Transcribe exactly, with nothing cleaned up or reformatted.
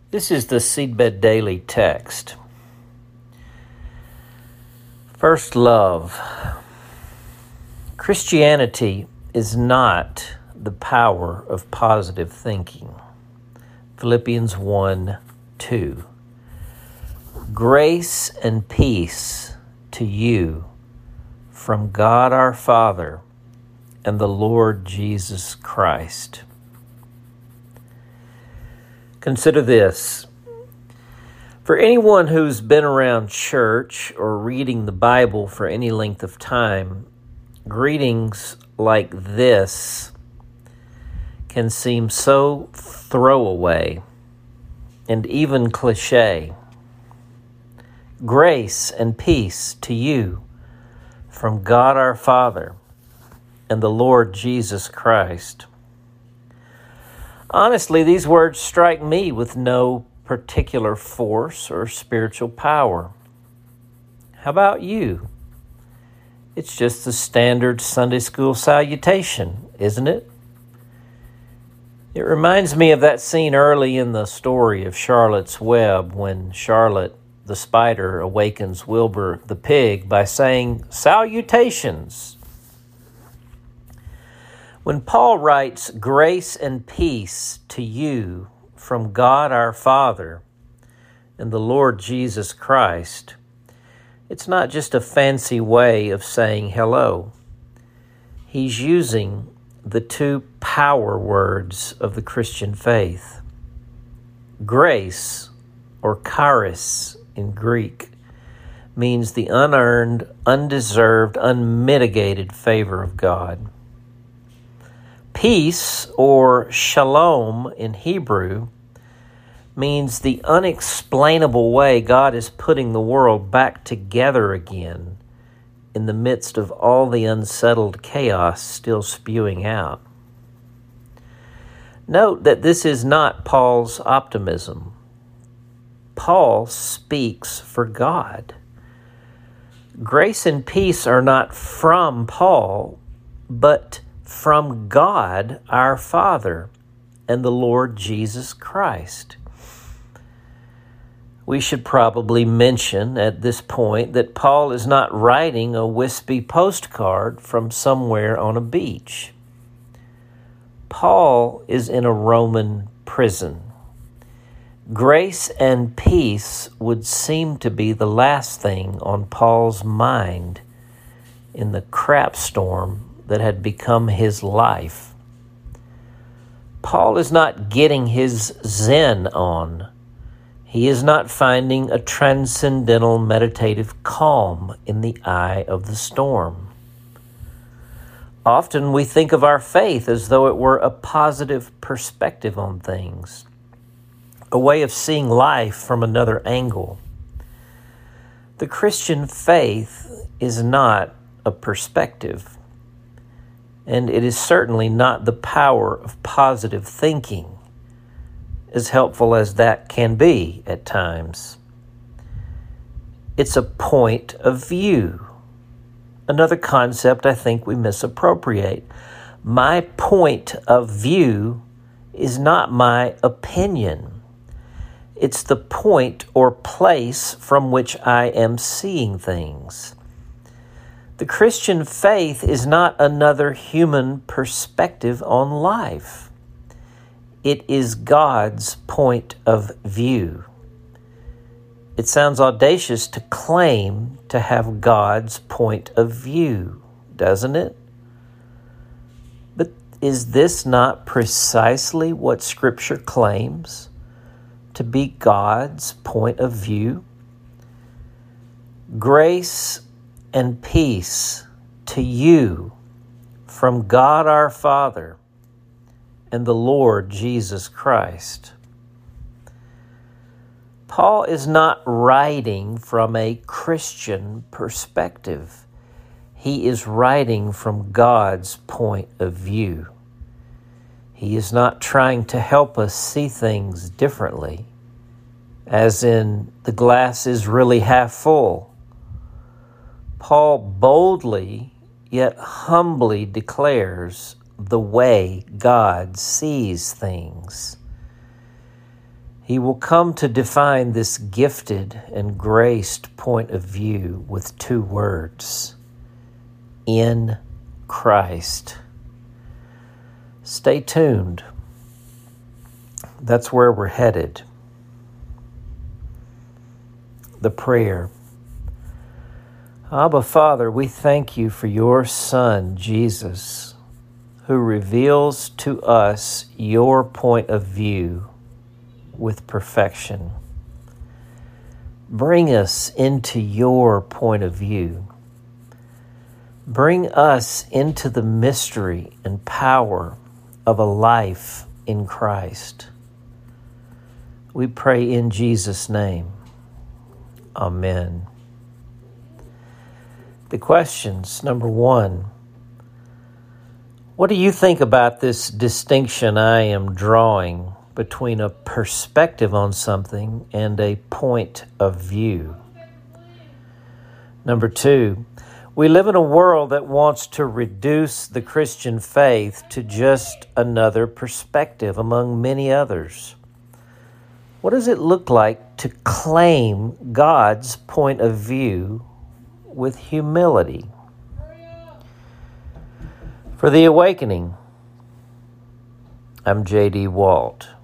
This is the Seedbed Daily text. First love. Christianity is not the power of positive thinking. Philippians one two. Grace and peace to you from God our Father and the Lord Jesus Christ. Consider this. For anyone who's been around church or reading the Bible for any length of time, greetings like this can seem so throwaway and even cliche. Grace and peace to you from God our Father and the Lord Jesus Christ. Honestly, these words strike me with no particular force or spiritual power. How about you? It's just the standard Sunday school salutation, isn't it? It reminds me of that scene early in the story of Charlotte's Web when Charlotte the spider awakens Wilbur the pig by saying, "Salutations." When Paul writes, "Grace and peace to you from God our Father and the Lord Jesus Christ," it's not just a fancy way of saying hello. He's using the two power words of the Christian faith. Grace, or charis in Greek, means the unearned, undeserved, unmitigated favor of God. Peace, or shalom in Hebrew, means the unexplainable way God is putting the world back together again in the midst of all the unsettled chaos still spewing out. Note that this is not Paul's optimism. Paul speaks for God. Grace and peace are not from Paul, but from God our Father and the Lord Jesus Christ. We should probably mention at this point that Paul is not writing a wispy postcard from somewhere on a beach. Paul is in a Roman prison. Grace and peace would seem to be the last thing on Paul's mind in the crap storm that had become his life. Paul is not getting his Zen on. He is not finding a transcendental meditative calm in the eye of the storm. Often we think of our faith as though it were a positive perspective on things, a way of seeing life from another angle. The Christian faith is not a perspective. And it is certainly not the power of positive thinking, as helpful as that can be at times. It's a point of view. Another concept I think we misappropriate. My point of view is not my opinion. It's the point or place from which I am seeing things. The Christian faith is not another human perspective on life. It is God's point of view. It sounds audacious to claim to have God's point of view, doesn't it? But is this not precisely what Scripture claims to be God's point of view? Grace and peace to you from God our Father and the Lord Jesus Christ. Paul is not writing from a Christian perspective. He is writing from God's point of view. He is not trying to help us see things differently, as in the glass is really half full. Paul boldly yet humbly declares the way God sees things. He will come to define this gifted and graced point of view with two words: in Christ. Stay tuned. That's where we're headed. The prayer. Abba, Father, we thank you for your Son, Jesus, who reveals to us your point of view with perfection. Bring us into your point of view. Bring us into the mystery and power of a life in Christ. We pray in Jesus' name. Amen. The questions. Number one, what do you think about this distinction I am drawing between a perspective on something and a point of view? Number two, we live in a world that wants to reduce the Christian faith to just another perspective among many others. What does it look like to claim God's point of view with humility? For The Awakening, I'm J D Walt.